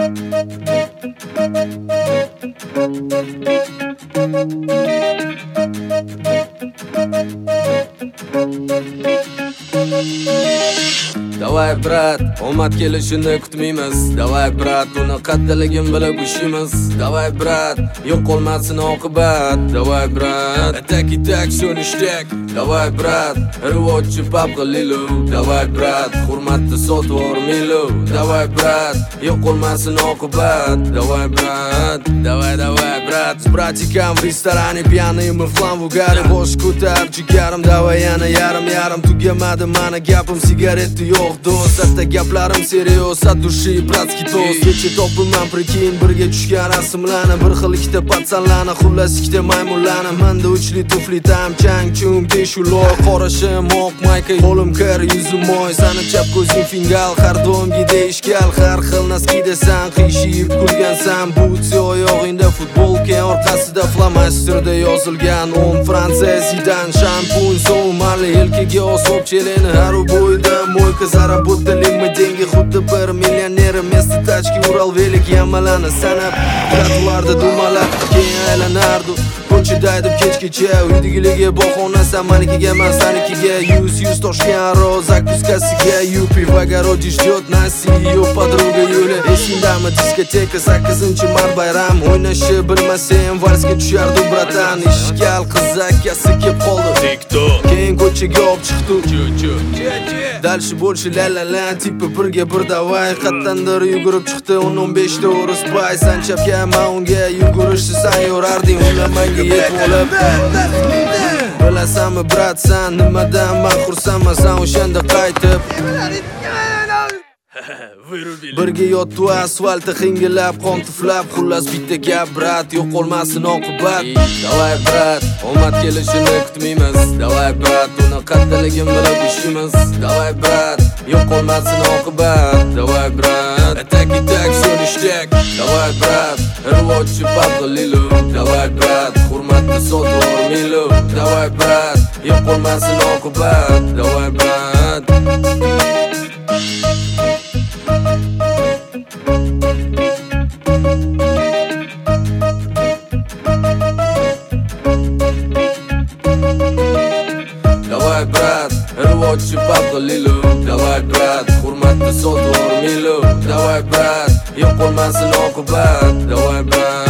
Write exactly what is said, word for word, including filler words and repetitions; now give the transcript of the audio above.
Davay brat, omad kelishini kutmaymiz. Davay brat, uni qattiligin bilib ushimiz. Davay brat, yo'q qolmasin oqibat. Davay brat, atak itak so'nishdak. Davay brat, rivojchi pap qililu. Davay brat, hurmatni sotib o'rmilu. Davay brat, yo'q qolmasin oqibat. Davay brat, davay davay brat. С братиком в ресторане пьяные мы в хлам в угаре. Bosh ko'tar jigarim, davay yana yarim yarim tugamadi mana gapim, sigareti yo'q do'st. Hatta gaplarim serios, от души bratskiy to'st. Kecha topilman prekin, birga tushgan rasmlarni, bir xil ikkita patsanlarni, xullas ikkita maymunlarni. Menda uchli tufli tam chang chum teshuloy, qorashim oq mayka, qo'lim kir yuzim moy. Sani chap ko'zing fingal, har doimgi deyishgal, har xil naski desan, qiyshib kulgansan. Butsi oyog'ingda futbolka, orqasida flomasterda yozilgan o'n Fransiya Zidane. Shampun so'marli yelkaga osib cheleni, har bo'yda mo'yka заработали мы деньги, xuddi bir millioner. Messi tachki Ural velik yamalani sanab, trotuarda dumalab keyin aylanardi. Ko'chada aytib kechgacha uydagilarga bahonasi, manikiga man sanikiga yuz yuz toshgan rozak kuskasiga. Yupi в огороде ждет нас ее подруга Юля. Esingdami diskoteka sakkizinchi mart bayram, o'ynashni bilmasam valsga tushardi bratan. Ishgal qiz akasi kelib qoldi TikTok, keyin ko'chaga olib chiqdi. Дальше больше ля-ля-ля, типа birga bir davay. Qattandir yugurib chiqdi o'n o'n besh ta o'ris pay. San chapga man unga yugurishni san yo'rarding, ulamanga yetib olib. Bilasanmi brat, san nimadan man xursandman, san o'shanda qaytib birga yotdi asfaltda hingillab, qon tuflab. Xullas bitta gap brat, yo'q qolmasin oqibat. Davay brat, omad kelishini kutmaymiz. Davay brat, uni qattiligin bilib ushimiz. Davay brat, yo'q qolmasin oqibat. Davay brat, atak itak so'nishdak. Davay brat, rivojchi pap qililu. Davay brat, hurmatni sotib o'rmilu. Davay brat, yo'q qolmasin oqibat. Davay brat. Davay brat, rivojchi pap qililu. Davay brat, hurmatni sotib o'rmilu. Davay brat, yo'q qolmasin oqibat. Davay brat.